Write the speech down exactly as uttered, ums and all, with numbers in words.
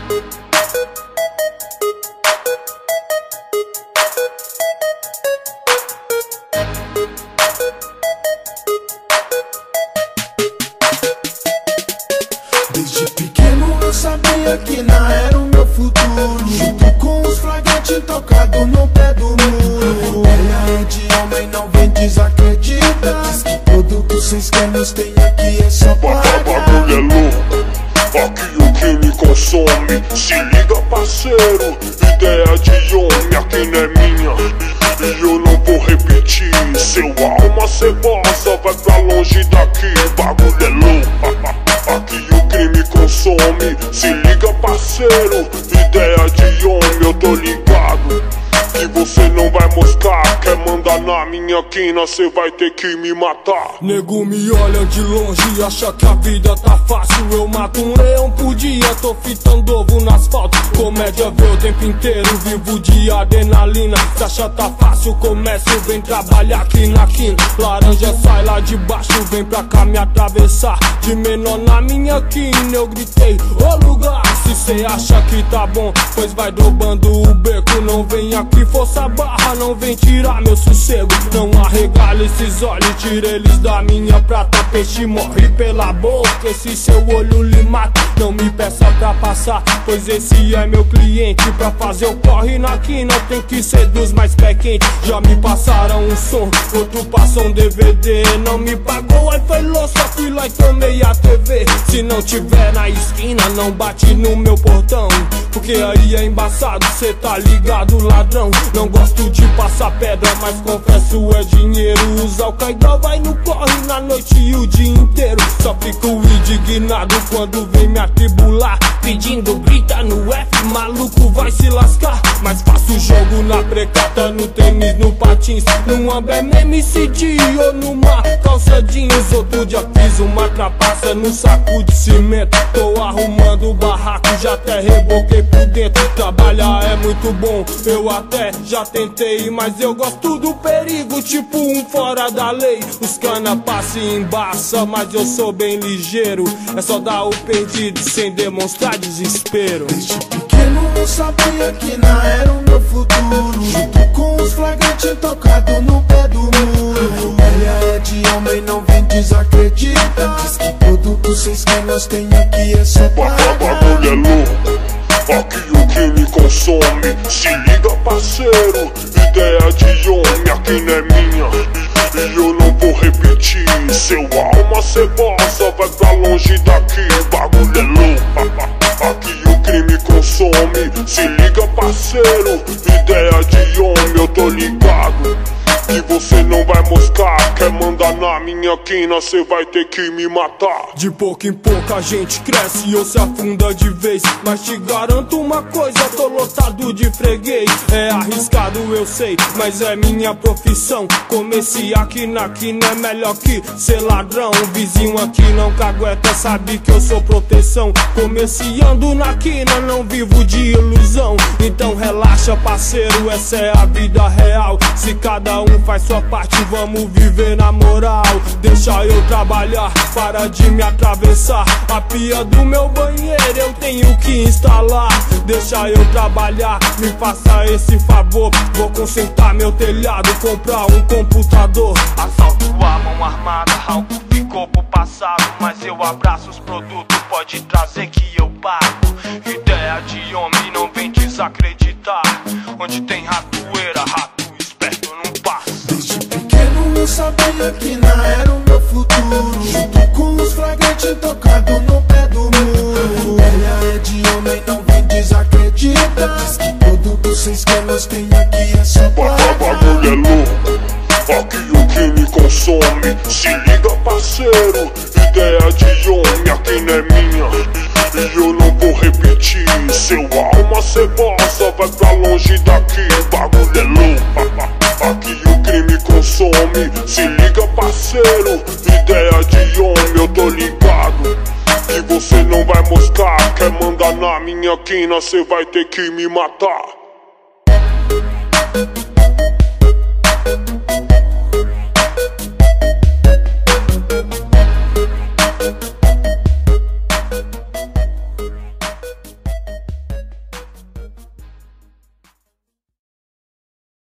Desde pequeno eu sabia que não era o meu futuro, junto com os flagrantes tocados no pé do muro. Ela é de homem, não vem desacredita. Diz que tudo que vocês querem tem aqui é só pagar. Bagulho é louco, aqui o crime consome. Se liga, parceiro, ideia de homem, aqui não é minha e eu não vou repetir. Seu alma cebosa vai pra longe daqui. Bagulho é louco, aqui o crime consome. Se liga, parceiro, ideia de homem, eu tô ligado que você não vai moscar. Quer mandar na minha quina, cê vai ter que me matar. Nego me olha de longe, acha que a vida tá fácil. Eu mato um leão por dia, tô fitando ovo no asfalto. Comédia vê o tempo inteiro, vivo de adrenalina. Se acha tá fácil, comércio, vem trabalhar aqui na quina. Laranja sai lá de baixo, vem pra cá me atravessar. De menor na minha quina eu gritei, ô lugar. Se cê acha que tá bom, pois vai dobrando o beco. Não vem aqui força barra, não vem tirar meu sossego. Não arregala esses olhos, tira eles da minha prata. Peixe morre pela boca, esse seu olho lhe mata. Não me peça pra passar, pois esse é meu cliente. Pra fazer o corre na quina tem que ser dos mais pé quente. Já me passaram um som, outro passou um D V D. Não me pagou, aí foi louco, só fui lá e tomei a T V. Se não tiver na esquina, não bate no meu portão, porque aí é embaçado, cê tá ligado, ladrão. Não gosto de passar pedra, mas confesso é dinheiro. Usa o caidão, vai no corre na noite e o dia inteiro. Só fico indignado quando vem me atribular, pedindo grita no F, maluco vai se lascar. Mas faço jogo na precata, no tênis, no patins, num Amber M C D ou numa calça jeans. Outro dia fiz uma trapaça no saco de cimento. Tô arrumando o barraco, já até reboquei por dentro. Trabalhar é muito bom, eu até já tentei, mas eu gosto do perigo, tipo um fora da lei. Os cana passa e embaça, mas eu sou bem ligeiro. É só dar o perdido sem demonstrar desespero. Desde pequeno eu sabia que não era o meu futuro, junto com os flagrantes tocados no pé do muro. Ela é de homem, não vem desacredita. Diz que tudo que vocês querem nós tem aqui é só pagar. Bagulho é louco, aqui o crime consome. Se liga, parceiro, ideia de homem, aqui não é minha e eu não vou repetir. Seu alma cebosa vai pra longe daqui. Bagulho é louco, aqui o crime consome. Se liga, parceiro, ideia de homem, eu tô ligado que você não vai moscar. Quer mandar na minha quina, cê vai ter que me matar. De pouco em pouco a gente cresce ou se afunda de vez, mas te garanto uma coisa, tô lotado de freguês. É arriscado eu sei, mas é minha profissão. Comecei aqui na quina, é melhor que ser ladrão. O vizinho aqui não cagueta, sabe que eu sou proteção. Comecei ando na quina, não vivo de ilusão. Então relaxa parceiro, essa é a vida real. Se cada um faz sua parte, vamos viver na moral. Deixa eu trabalhar, para de me atravessar. A pia do meu banheiro eu tenho que instalar. Deixa eu trabalhar, me faça esse favor. Vou consertar meu telhado, comprar um computador. Assalto a mão armada, algo ficou pro passado, mas eu abraço os produtos, pode trazer que eu pago. Ideia de homem, não vem desacreditar. Onde tem ratoeira, rato esperto não passa. Desde pequeno eu sabia que não era o meu futuro, junto com os flagrantes tocados no pé do muro. Ela é de homem, não vem desacredita. Diz que tudo que vocês querem nós tem aqui é só pagar. Bagulho é louco, aqui o crime consome. Se liga, parceiro, ideia de homem, aqui não é minha e eu não vou repetir. Seu alma cebosa vai pra longe daqui. Bagulho é louco, aqui o crime consome. Se liga, parceiro, ideia de homem, eu tô ligado que você não vai moscar. Quer mandar na minha quina, cê vai ter que me matar.